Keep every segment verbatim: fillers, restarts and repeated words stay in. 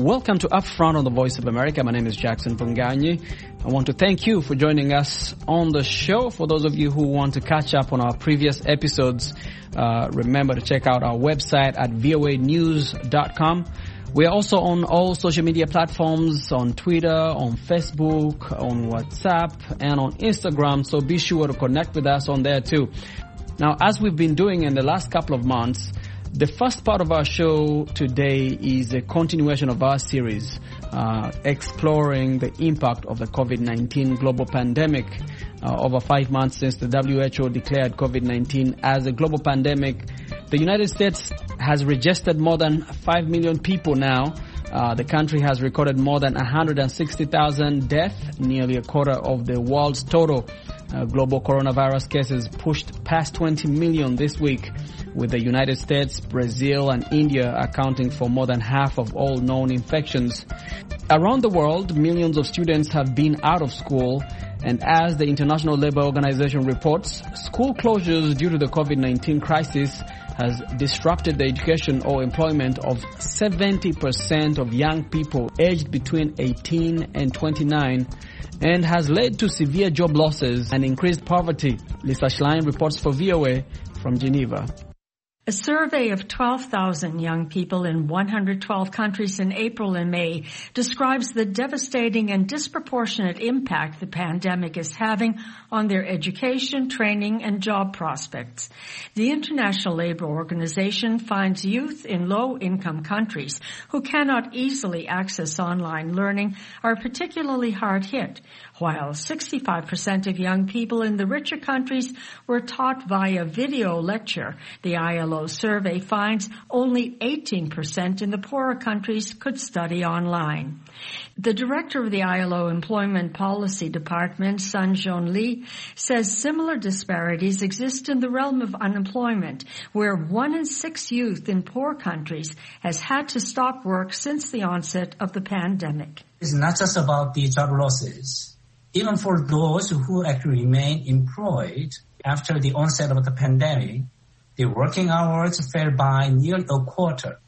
Welcome to Upfront on the Voice of America. My name is Jackson Punganyi. I want to thank you for joining us on the show. For those of you who want to catch up on our previous episodes, uh, remember to check out our website at v o a news dot com. We are also on all social media platforms, on Twitter, on Facebook, on WhatsApp, and on Instagram, so be sure to connect with us on there too. Now, as we've been doing in the last couple of months, the first part of our show today is a continuation of our series, uh, exploring the impact of the COVID nineteen global pandemic. Uh, over five months since the W H O declared COVID nineteen as a global pandemic, the United States has registered more than five million people now. Uh, the country has recorded more than one hundred sixty thousand deaths, nearly a quarter of the world's total. Uh, global coronavirus cases pushed past twenty million this week, with the United States, Brazil, and India accounting for more than half of all known infections. Around the world, millions of students have been out of school, and as the International Labour Organization reports, school closures due to the COVID nineteen crisis has disrupted the education or employment of seventy percent of young people aged between eighteen and twenty-nine, and has led to severe job losses and increased poverty. Lisa Schlein reports for V O A from Geneva. A survey of twelve thousand young people in one hundred twelve countries in April and May describes the devastating and disproportionate impact the pandemic is having on their education, training, and job prospects. The International Labour Organization finds youth in low-income countries who cannot easily access online learning are particularly hard hit, while sixty-five percent of young people in the richer countries were taught via video lecture. The I L O survey finds only eighteen percent in the poorer countries could study online. The director of the I L O Employment Policy Department, Sun-Joon Lee, says similar disparities exist in the realm of unemployment, where one in six youth in poor countries has had to stop work since the onset of the pandemic. It's not just about the job losses. Even for those who actually remain employed after the onset of the pandemic, the working hours fell by nearly a quarter.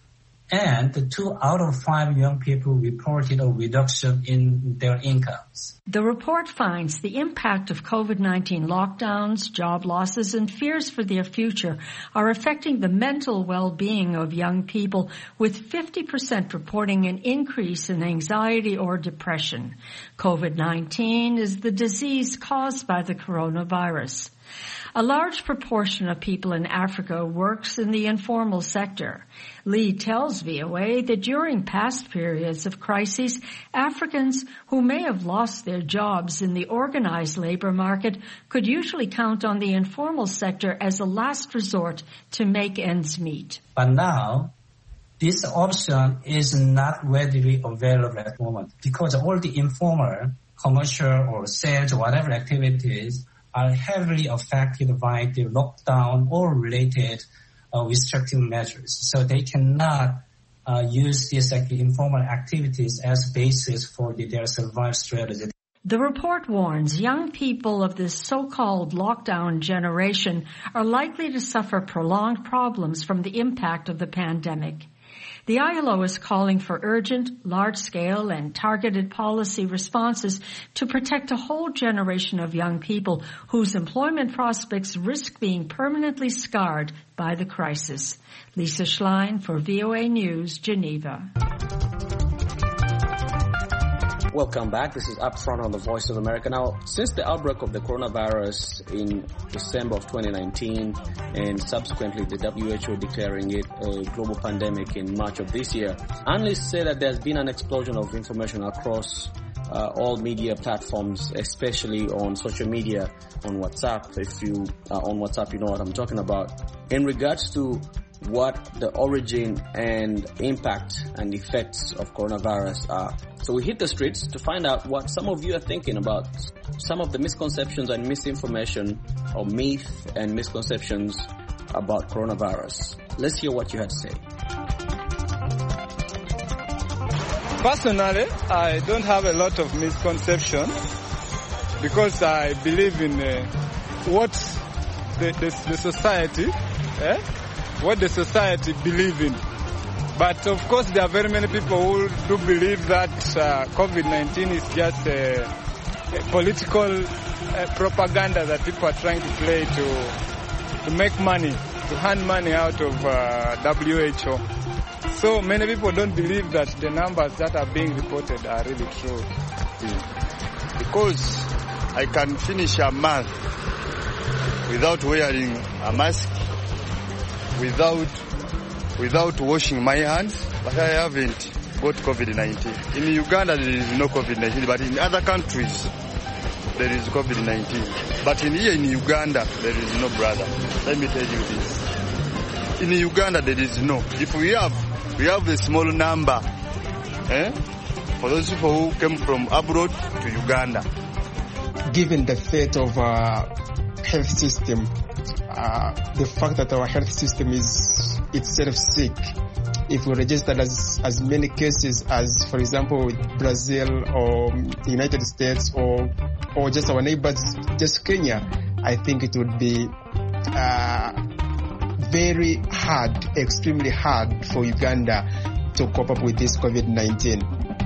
And two out of five young people reported a reduction in their incomes. The report finds the impact of COVID nineteen lockdowns, job losses, and fears for their future are affecting the mental well-being of young people, with fifty percent reporting an increase in anxiety or depression. COVID nineteen is the disease caused by the coronavirus. A large proportion of people in Africa works in the informal sector. Lee tells V O A that during past periods of crises, Africans who may have lost their jobs in the organized labor market could usually count on the informal sector as a last resort to make ends meet. But now, this option is not readily available at the moment because all the informal, commercial or sales or whatever activities are heavily affected by the lockdown or related uh, restrictive measures. So they cannot uh, use these like, informal activities as basis for the, their survival strategy. The report warns young people of this so-called lockdown generation are likely to suffer prolonged problems from the impact of the pandemic. The I L O is calling for urgent, large-scale, and targeted policy responses to protect a whole generation of young people whose employment prospects risk being permanently scarred by the crisis. Lisa Schlein for V O A News, Geneva. Welcome back. This is Upfront on the Voice of America. Now, since the outbreak of the coronavirus in December of twenty nineteen and subsequently the W H O declaring it a global pandemic in March of this year, analysts say that there's been an explosion of information across uh, all media platforms, especially on social media, on WhatsApp. If you are on WhatsApp, you know what I'm talking about. In regards to what the origin and impact and effects of coronavirus are. So we hit the streets to find out what some of you are thinking about some of the misconceptions and misinformation or myth and misconceptions about coronavirus. Let's hear what you had to say. Personally, I don't have a lot of misconception because I believe in uh, what the, the, the society, eh? what the society believe in. But of course, there are very many people who do believe that uh, COVID nineteen is just a, a political uh, propaganda that people are trying to play to to make money, to hand money out of uh, W H O. So many people don't believe that the numbers that are being reported are really true. Because I can finish a month without wearing a mask, without without washing my hands, but I haven't got COVID nineteen. In Uganda there is no COVID nineteen, but in other countries there is COVID nineteen. But in here in Uganda there is no, brother. Let me tell you this. In Uganda there is no. If we have, we have a small number, eh, for those people who came from abroad to Uganda. Given the fate of our health system, uh, the fact that our health system is itself sick, if we registered as as many cases as, for example, Brazil or United States or or just our neighbors, just Kenya, I think it would be uh, very hard, extremely hard for Uganda to cope up with this COVID nineteen.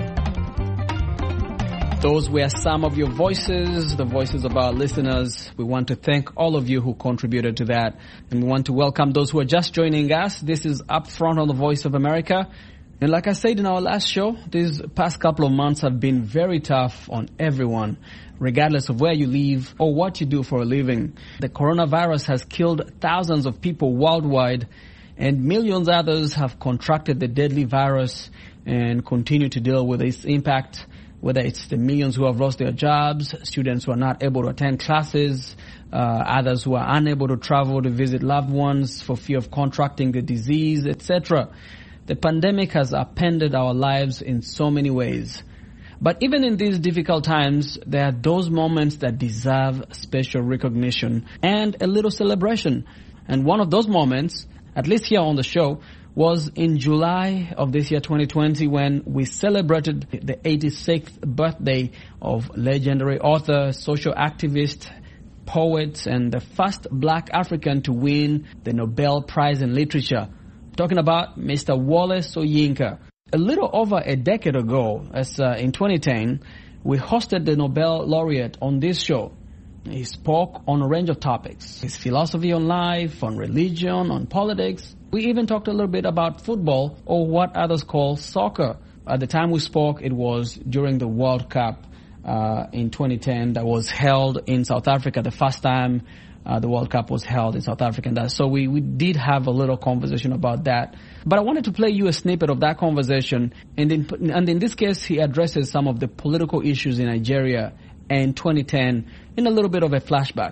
Those were some of your voices, the voices of our listeners. We want to thank all of you who contributed to that. And we want to welcome those who are just joining us. This is Up Front on the Voice of America. And like I said in our last show, these past couple of months have been very tough on everyone, regardless of where you live or what you do for a living. The coronavirus has killed thousands of people worldwide, and millions others have contracted the deadly virus and continue to deal with its impact, whether it's the millions who have lost their jobs, students who are not able to attend classes, uh, others who are unable to travel to visit loved ones for fear of contracting the disease, et cetera. The pandemic has upended our lives in so many ways. But even in these difficult times, there are those moments that deserve special recognition and a little celebration. And one of those moments, at least here on the show, was in July of this year, twenty twenty, when we celebrated the eighty-sixth birthday of legendary author, social activist, poet, and the first black African to win the Nobel Prize in Literature. I'm talking about Mister Wole Soyinka. A little over a decade ago, as uh, in twenty ten, we hosted the Nobel laureate on this show. He spoke on a range of topics: his philosophy on life, on religion, on politics. We even talked a little bit about football, or what others call soccer. At the time we spoke, it was during the World Cup uh, in twenty ten that was held in South Africa, the first time uh, the World Cup was held in South Africa. And so we, we did have a little conversation about that. But I wanted to play you a snippet of that conversation. And in, and in this case, he addresses some of the political issues in Nigeria in twenty ten in a little bit of a flashback.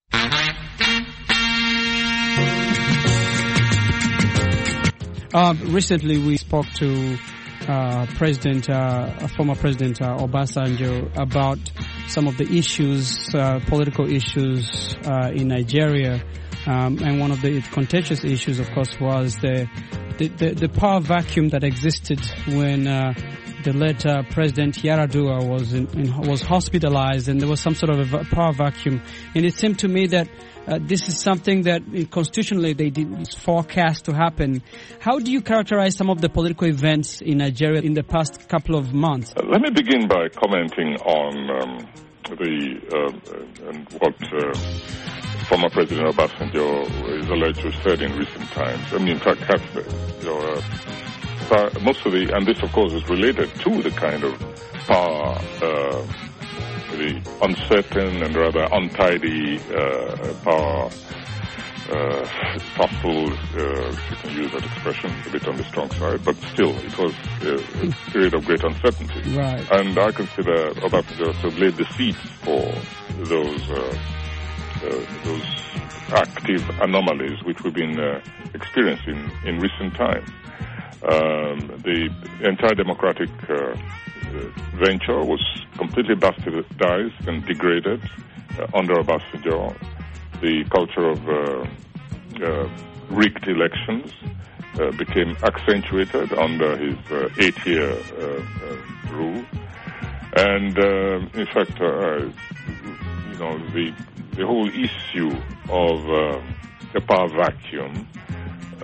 Uh, recently, we spoke to uh, President, uh, former President uh, Obasanjo about some of the issues, uh, political issues uh, in Nigeria, um, and one of the contentious issues, of course, was the the, the, the power vacuum that existed when uh, the late uh, President Yar'Adua was in, in, was hospitalized, and there was some sort of a power vacuum. And it seemed to me that Uh, this is something that uh, constitutionally they did forecast to happen. How do you characterize some of the political events in Nigeria in the past couple of months? Uh, let me begin by commenting on um, the uh, and what uh, former President Obasanjo is alleged to have said in recent times. I mean, in fact, have, you know, uh, most of the, and this of course is related to the kind of power, uh, the uncertain and rather untidy uh, power, uh, thoughtful, uh, if you can use that expression, a bit on the strong side, but still it was a, a period of great uncertainty. Right. And I consider Obasanjo to have laid the seeds for those uh, uh, those active anomalies which we've been uh, experiencing in recent times. Um, the entire democratic uh, venture was completely bastardized and degraded uh, under Obasanjo. The culture of uh, uh, rigged elections uh, became accentuated under his uh, eight-year uh, uh, rule. And uh, in fact, uh, you know, the the whole issue of uh, a power vacuum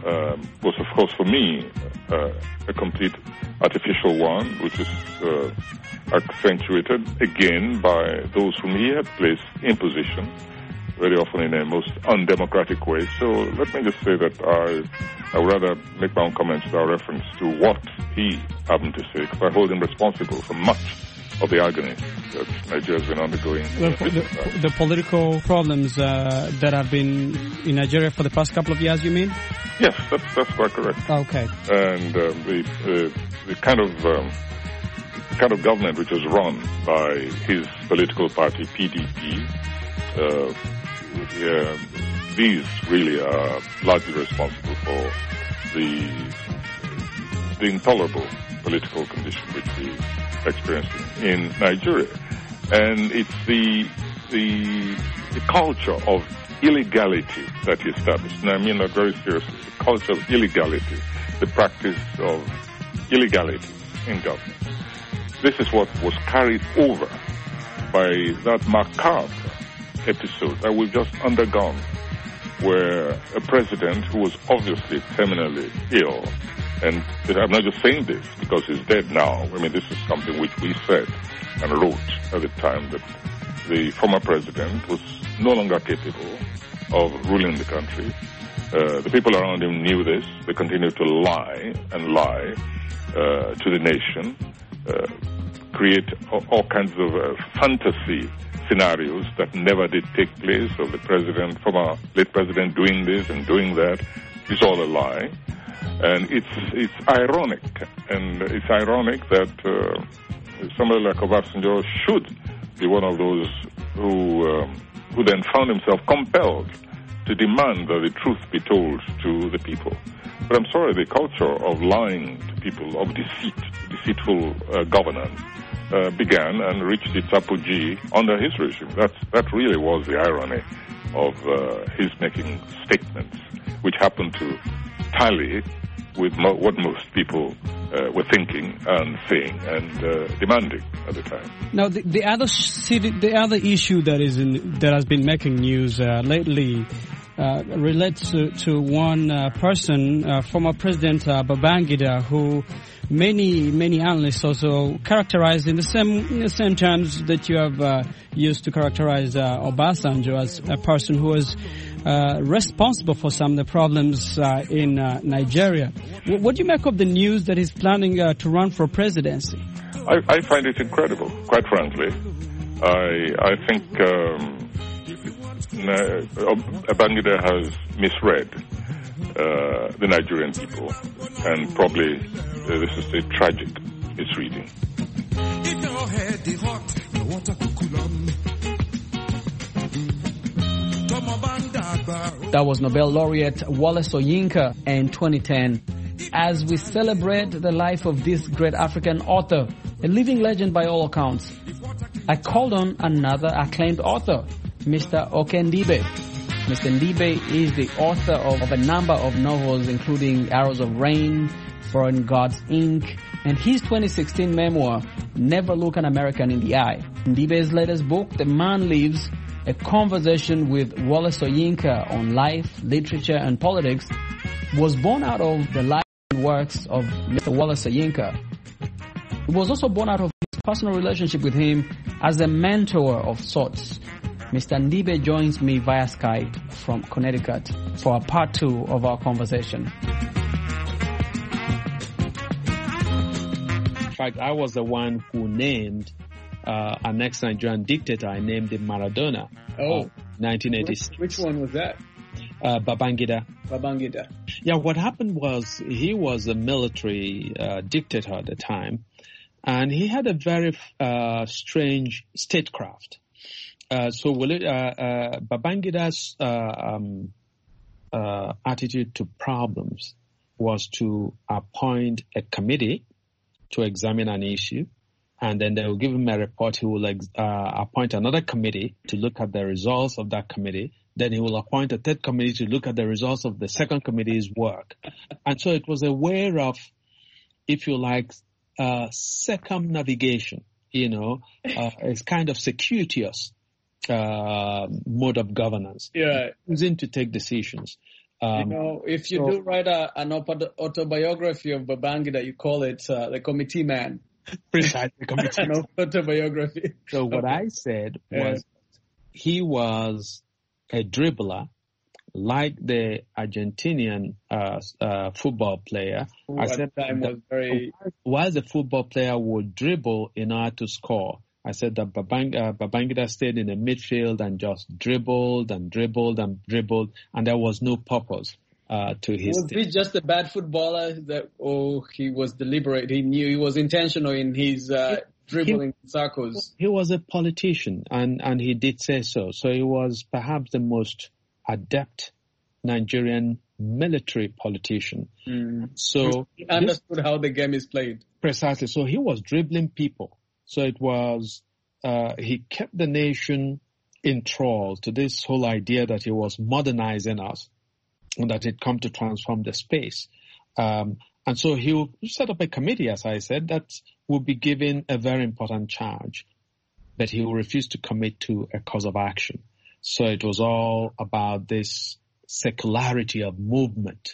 um, was, of course, for me, uh, a complete artificial one, which is uh, accentuated again by those whom he had placed in position, very often in a most undemocratic way. So let me just say that I, I would rather make my own comments without reference to what he happened to say, because I hold him responsible for much of the agony that Nigeria has been undergoing. Well, the, the political problems uh, that have been in Nigeria for the past couple of years, you mean? Yes, that's, that's quite correct. Okay. And um, the, uh, the kind of um, kind of government which was run by his political party, P D P, uh, yeah, these really are largely responsible for the the intolerable political condition which we experiencing in Nigeria. And it's the, the the culture of illegality that he established. And I mean that very seriously. The culture of illegality, the practice of illegality in government. This is what was carried over by that macabre episode that we've just undergone, where a president who was obviously terminally ill, and I'm not just saying this because he's dead now. I mean, this is something which we said and wrote at the time, that the former president was no longer capable of ruling the country. Uh, the people around him knew this. They continued to lie and lie uh, to the nation, uh, create all, all kinds of uh, fantasy scenarios that never did take place, of the president, former late president doing this and doing that. It's all a lie. And it's it's ironic, and it's ironic that uh, somebody like Obasanjo should be one of those who um, who then found himself compelled to demand that the truth be told to the people. But I'm sorry, the culture of lying to people, of deceit, deceitful uh, governance, uh, began and reached its apogee under his regime. That's, that really was the irony of uh, his making statements, which happened to tally with mo- what most people uh, were thinking and saying and uh, demanding at the time. Now, the, the other city, the other issue that is in, that has been making news uh, lately uh, relates to, to one uh, person, uh, former President uh, Babangida, who many many analysts also characterize in the same in the same terms that you have uh, used to characterize uh, Obasanjo, as a person who was Uh, responsible for some of the problems uh, in uh, Nigeria. W- what do you make of the news that he's planning uh, to run for presidency? I, I find it incredible, quite frankly. I I think um, Babangida has misread uh, the Nigerian people, and probably uh, this is a tragic misreading. That was Nobel laureate Wole Soyinka in twenty ten. As we celebrate the life of this great African author, a living legend by all accounts, I called on another acclaimed author, Mister Okendibe. Mister Ndibe is the author of, of a number of novels, including Arrows of Rain, Foreign Gods, Incorporated, and his twenty sixteen memoir, Never Look an American in the Eye. Ndibe's latest book, The Man Lives, a conversation with Wole Soyinka on life, literature, and politics, was born out of the life and works of Mister Wole Soyinka. It was also born out of his personal relationship with him as a mentor of sorts. Mister Ndibe joins me via Skype from Connecticut for a part two of our conversation. In fact, I was the one who named Uh, an ex-Nigerian dictator. I named him Maradona. Oh. Uh, nineteen eighty-six. Which, which one was that? Uh, Babangida. Babangida. Yeah, what happened was he was a military uh, dictator at the time, and he had a very uh, strange statecraft. Uh, so will it, uh, uh, Babangida's uh, um, uh, attitude to problems was to appoint a committee to examine an issue, and then they will give him a report. He will uh, appoint another committee to look at the results of that committee. Then he will appoint a third committee to look at the results of the second committee's work. And so it was a way of, if you like, uh, circumnavigation, you know, uh, it's kind of circuitous uh, mode of governance. Yeah. Using to take decisions. Um, you know, if you so, do write a, an autobiography of Babangida, you call it uh, the committee man. Precisely, committee. An autobiography. So what okay. I said was uh, he was a dribbler, like the Argentinian uh, uh, football player. Who I at said the time was very... while the football player would dribble in order to score, I said that Babang, uh, Babangida stayed in the midfield and just dribbled and dribbled and dribbled, and there was no purpose uh, to his... Was he just a bad footballer, that, or he was deliberate? He knew he was intentional in his uh, dribbling he, circles? He was a politician, and, and he did say so. So he was perhaps the most adept Nigerian military politician. Mm. So he understood this, how the game is played. Precisely. So he was dribbling people. So it was, uh, he kept the nation enthralled to this whole idea that he was modernizing us and that he'd come to transform the space. Um, and so he will set up a committee, as I said, that will be given a very important charge, but he will refuse to commit to a cause of action. So it was all about this secularity of movement,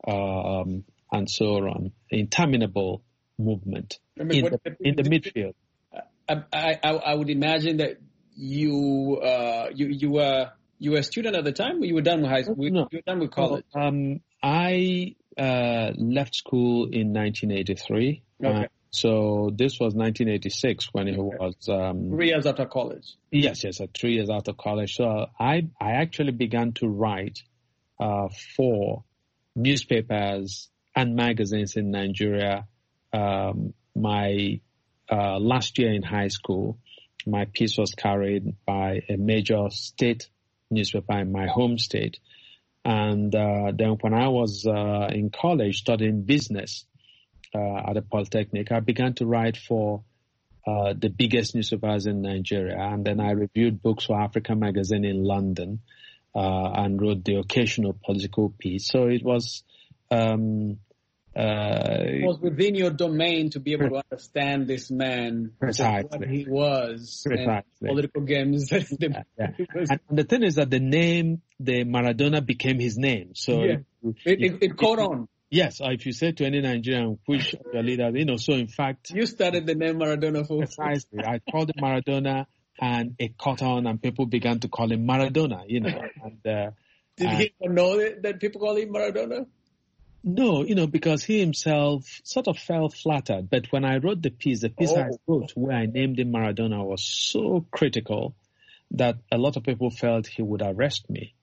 um, and so on, interminable movement I mean, in, what, the, in the midfield. I, I, I would imagine that you, uh, you, you were, you were a student at the time, or you were done with high school? No. You were done with college? Um, I, uh, left school in nineteen eighty-three. Okay. Uh, so this was nineteen eighty-six when it was, um, three years after college. Yes, yes, uh, three years after college. So I, I actually began to write, uh, for newspapers and magazines in Nigeria. Um, my, uh, last year in high school, my piece was carried by a major state newspaper in my home state. And, uh, then when I was, uh, in college studying business, uh, at the Polytechnic, I began to write for, uh, the biggest newspapers in Nigeria. And then I reviewed books for Africa Magazine in London, uh, and wrote the occasional political piece. So it was, um, Uh, it was within your domain to be able to understand this man, precisely what he was, precisely. And political games. That yeah, yeah. And the thing is that the name, the Maradona became his name. So yeah. it, it, it caught it, on. Yes, or if you say to any Nigerian, which your leader, you know, so in fact, you started the name Maradona for precisely. I called him Maradona, and it caught on, and people began to call him Maradona. You know, and uh, did and, he know that, that people call him Maradona? No, you know, because he himself sort of felt flattered. But when I wrote the piece, the piece oh. I wrote where I named him Maradona was so critical that a lot of people felt he would arrest me.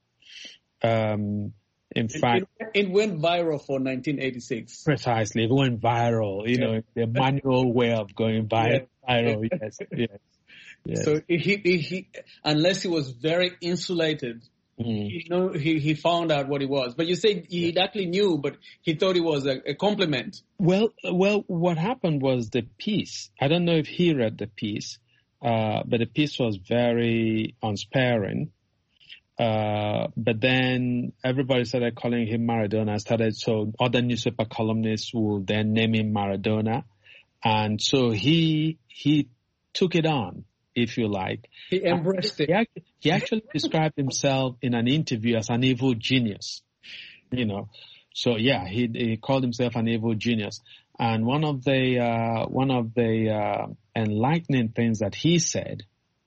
Um, in it, fact, it, it went viral for nineteen eighty-six. Precisely, it went viral. You yeah. know, the manual way of going viral. Yeah. viral yes, yes, yes. So he, he, he, unless he was very insulated. Mm. He, know, he he found out what it was, but you say he actually knew, but he thought it was a, a compliment. Well, well, what happened was the piece. I don't know if he read the piece, uh, but the piece was very unsparing. Uh, but then everybody started calling him Maradona. Started so other newspaper columnists would then name him Maradona, and so he he took it on, if you like. He embraced uh, it. He actually, he actually described himself in an interview as an evil genius, you know. So yeah, he, he called himself an evil genius. And one of the, uh, one of the, uh, enlightening things that he said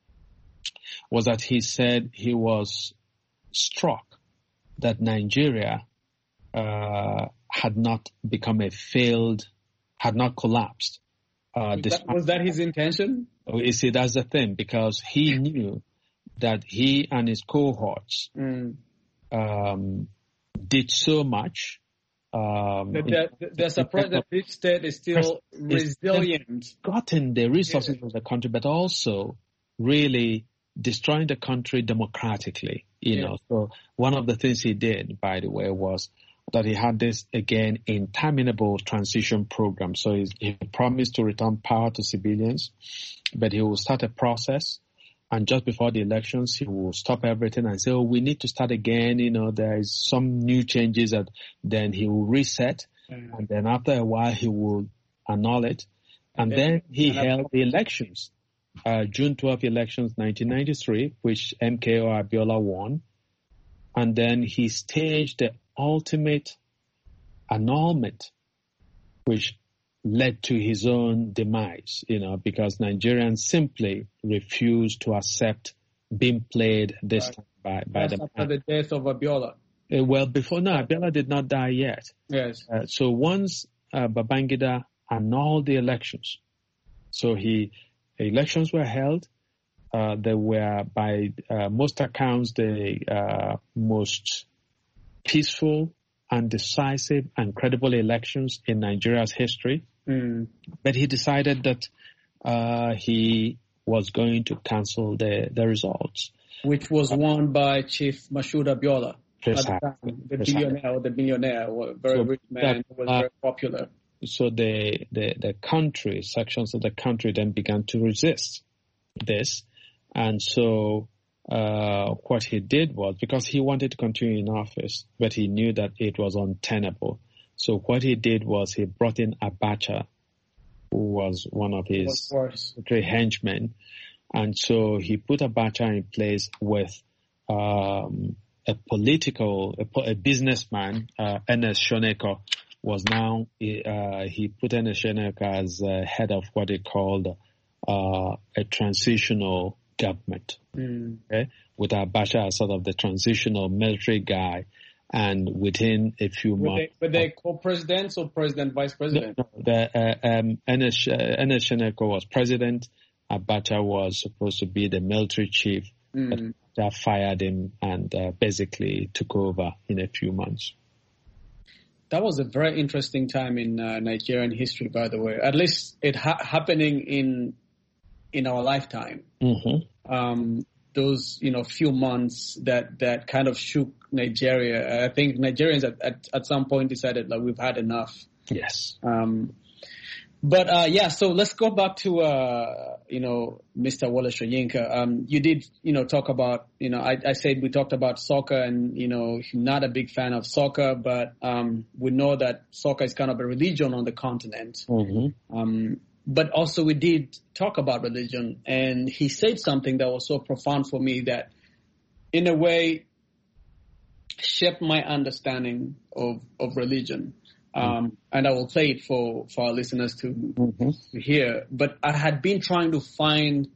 was that he said he was struck that Nigeria, uh, had not become a failed, had not collapsed. Uh, was, that, was that his intention? You see, that's the thing, because he knew that he and his cohorts mm. um, did so much. Um, they're, they're surprised that this state is still resilient. Gotten the resources yeah. of the country, but also really destroying the country democratically. You yeah. know, so one of the things he did, by the way, was that he had this, again, interminable transition program. So he, he promised to return power to civilians, but he will start a process. And just before the elections, he will stop everything and say, oh, we need to start again. You know, there is some new changes that then he will reset. Mm-hmm. And then after a while, he will annul it. And, and then, then he held the elections, uh, June twelfth elections, nineteen ninety-three, which M K O Abiola won. And then he staged the ultimate annulment, which led to his own demise, you know, because Nigerians simply refused to accept being played this right. time by, by That's the after the death of Abiola. Uh, well, before, no, Abiola did not die yet. Yes. Uh, so once uh, Babangida annulled the elections, so he, elections were held, uh, they were by uh, most accounts the uh, most peaceful and decisive and credible elections in Nigeria's history. Mm. But he decided that uh, he was going to cancel the, the results. Which was won by Chief Mashood Abiola. Precisely. At the time, the Precisely. billionaire or the millionaire, a very So rich man that, who was uh, very popular. So the, the, the country, sections of the country then began to resist this. And so uh, what he did was, because he wanted to continue in office, but he knew that it was untenable. So what he did was he brought in Abacha, who was one of his three henchmen. And so he put Abacha in place with um, a political, a, a businessman, uh, Ernest Shoneko, was now, uh, he put Ernest Shoneko as uh, head of what he called uh, a transitional government, mm. okay? With Abacha as sort of the transitional military guy. And within a few were months... They, were they co-presidents or president, vice president? No, no, the, uh, um, Ernest, uh, Ernest Shoneko was president. Abacha was supposed to be the military chief. Mm. But Abacha fired him and uh, basically took over in a few months. That was a very interesting time in uh, Nigerian history, by the way. At least it ha- happening in in our lifetime. Mm-hmm. Um, those, you know, few months that, that kind of shook Nigeria. I think Nigerians at, at, at some point decided that like, we've had enough. Yes. Um, but, uh, yeah, so let's go back to, uh, you know, Mister Wole Soyinka. Um, you did, you know, talk about, you know, I, I said we talked about soccer and, you know, not a big fan of soccer, but, um, we know that soccer is kind of a religion on the continent. Mm-hmm. Um, but also we did talk about religion, and he said something that was so profound for me that in a way shaped my understanding of, of religion. Um, and I will play it for, for our listeners to, mm-hmm. to hear. But I had been trying to find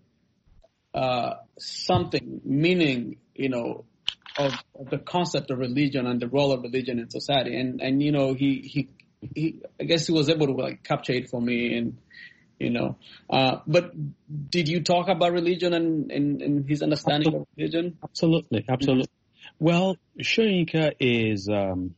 uh, something, meaning, you know, of, of the concept of religion and the role of religion in society. And, and you know, he, he, he, I guess he was able to like capture it for me, and, you know. Uh, but did you talk about religion and, and, and his understanding Absolutely. of religion? Absolutely, absolutely. Mm-hmm. Well, Soyinka is um,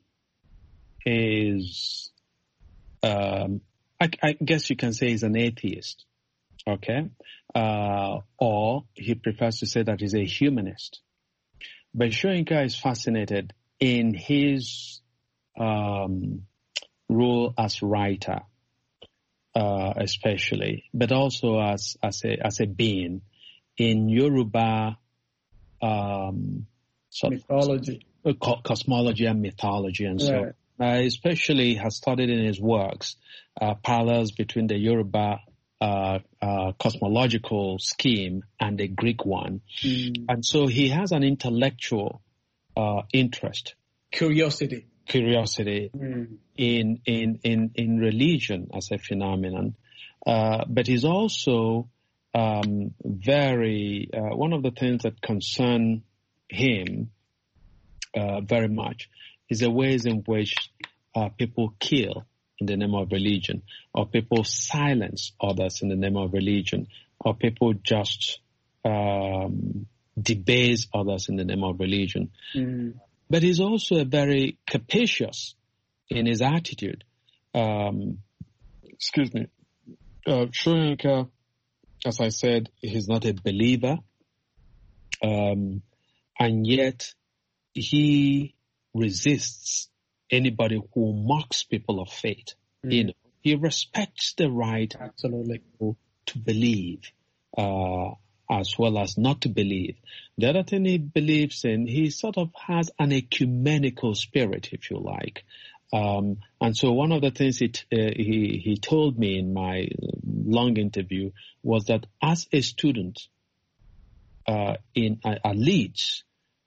is um, I, I guess you can say he's an atheist, okay, uh, or he prefers to say that he's a humanist. But Soyinka is fascinated in his um, role as writer. Uh, especially, but also as as a as a being in Yoruba um, sort mythology, of, uh, cosmology and mythology, and so right. uh, especially has studied in his works uh, parallels between the Yoruba uh, uh, cosmological scheme and the Greek one, mm. and so he has an intellectual uh, interest, curiosity. curiosity mm. in, in, in, in religion as a phenomenon. Uh, but he's also um, very, uh, one of the things that concern him uh, very much is the ways in which uh, people kill in the name of religion, or people silence others in the name of religion, or people just um, debase others in the name of religion. Mm. But he's also a very capacious in his attitude. Um, excuse me. Uh, Soyinka, as I said, he's not a believer. Um, and yet he resists anybody who mocks people of faith. Mm. You know, he respects the right Absolutely. to, to believe, uh, as well as not to believe. The other thing he believes in, he sort of has an ecumenical spirit, if you like. Um, and so one of the things he, t- uh, he, he told me in my long interview was that as a student uh, in uh, at Leeds,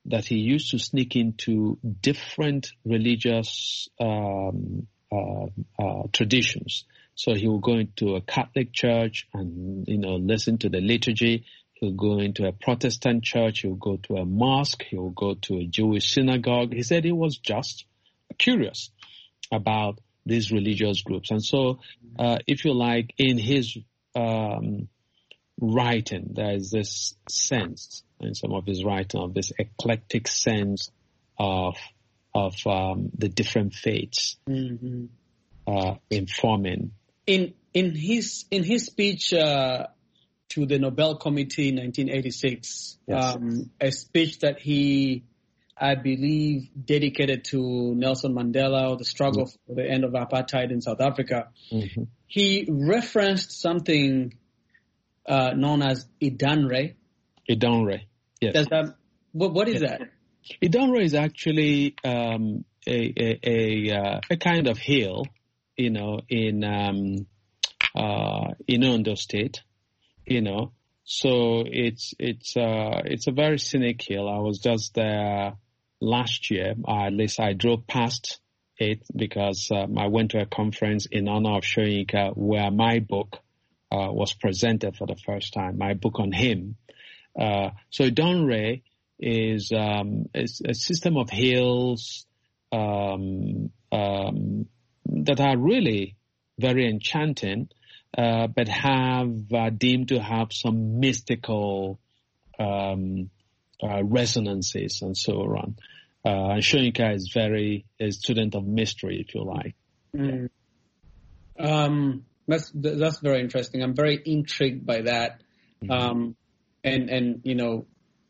that he used to sneak into different religious um, uh, uh, traditions. So he will go into a Catholic church and, you know, listen to the liturgy. He'll go into a Protestant church. He'll go to a mosque. He'll go to a Jewish synagogue. He said he was just curious about these religious groups. And so, uh, if you like, in his um, writing, there is this sense in some of his writing of this eclectic sense of of um, the different faiths mm-hmm. uh, informing. In in his in his speech uh, to the Nobel Committee in nineteen eighty-six, yes. um, a speech that he, I believe, dedicated to Nelson Mandela or the struggle mm-hmm. for the end of apartheid in South Africa, mm-hmm. he referenced something uh, known as Idanre. Idanre, yes. Does that, what, what is yes. that? Idanre is actually um, a a a, uh, a kind of hill, you know, in um, uh, in Ondo State, you know. So it's it's uh, it's a very scenic hill. I was just there last year. Uh, at least I drove past it because um, I went to a conference in honor of Soyinka where my book uh, was presented for the first time. My book on him. Uh, so Idanre is um, is a system of hills um, um, that are really very enchanting, uh, but have uh, deemed to have some mystical um, uh, resonances and so on. Uh, and Soyinka is very a student of mystery, if you like. Mm. Um, that's that's very interesting. I'm very intrigued by that. Mm-hmm. Um, and and you know.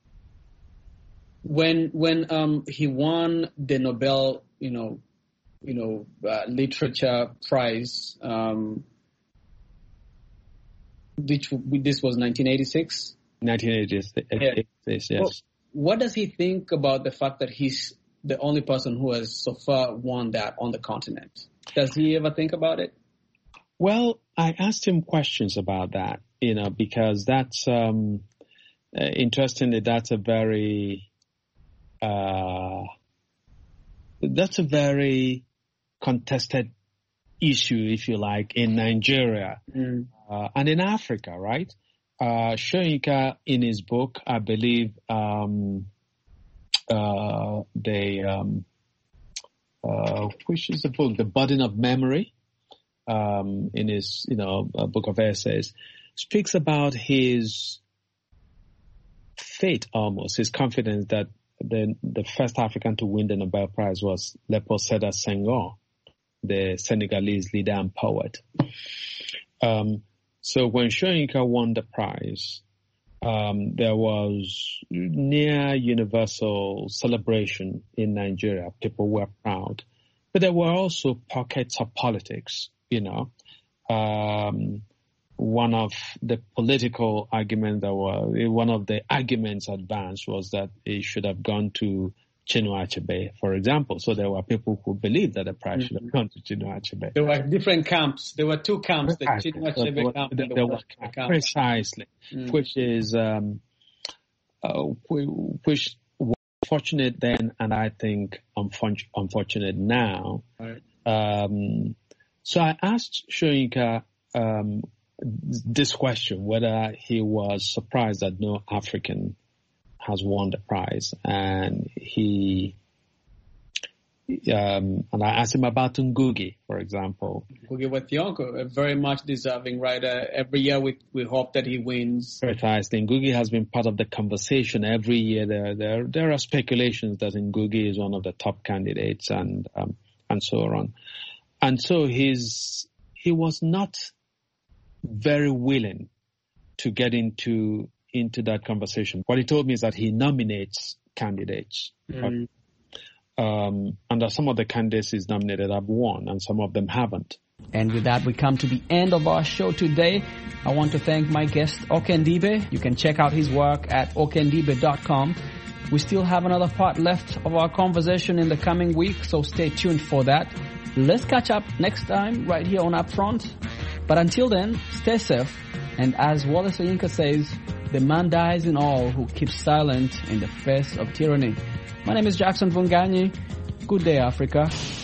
When when um, he won the Nobel, you know, you know, uh, literature prize, um, which this was nineteen eighty-six. nineteen eighty-six, yeah. Yes. Well, what does he think about the fact that he's the only person who has so far won that on the continent? Does he ever think about it? Well, I asked him questions about that, you know, because that's um, uh, interestingly, that's a very Uh, that's a very contested issue, if you like, in Nigeria mm. uh, and in Africa, right? Uh, Soyinka, in his book, I believe, um, uh, the um, uh, which is the book, The Burden of Memory, um, in his, you know, uh, book of essays, speaks about his fate, almost his confidence that The, the first African to win the Nobel Prize was Léopold Sédar Senghor, the Senegalese leader and poet. Um, so when Soyinka won the prize, um, there was near universal celebration in Nigeria. People were proud. But there were also pockets of politics, you know. Um, One of the political arguments that were, one of the arguments advanced was that it should have gone to Chinua Achebe, for example. So there were people who believed that the prize mm-hmm. should have gone to Chinua Achebe. There were different camps. There were two camps, the Chinua Achebe so camp and the Washington camp. Precisely, mm. which is, um, uh, which was fortunate then and I think unfor- unfortunate now. Right. Um, so I asked Soyinka, um, this question, whether he was surprised that no African has won the prize. And he, um, and I asked him about Ngugi, for example. Ngugi wa Thiong'o, a very much deserving writer. Every year we, we hope that he wins. Precisely. Ngugi has been part of the conversation every year. There, there, there are speculations that Ngugi is one of the top candidates and, um, and so on. And so he's, he was not very willing to get into into that conversation. What he told me is that he nominates candidates. Mm. Um, and that some of the candidates he's nominated have won and some of them haven't. And with that, we come to the end of our show today. I want to thank my guest, Okendibe. You can check out his work at okendibe dot com. We still have another part left of our conversation in the coming week, so stay tuned for that. Let's catch up next time right here on Upfront. But until then, stay safe, and as Wole Soyinka says, the man dies in all who keeps silent in the face of tyranny. My name is Jackson Vunganyi. Good day, Africa.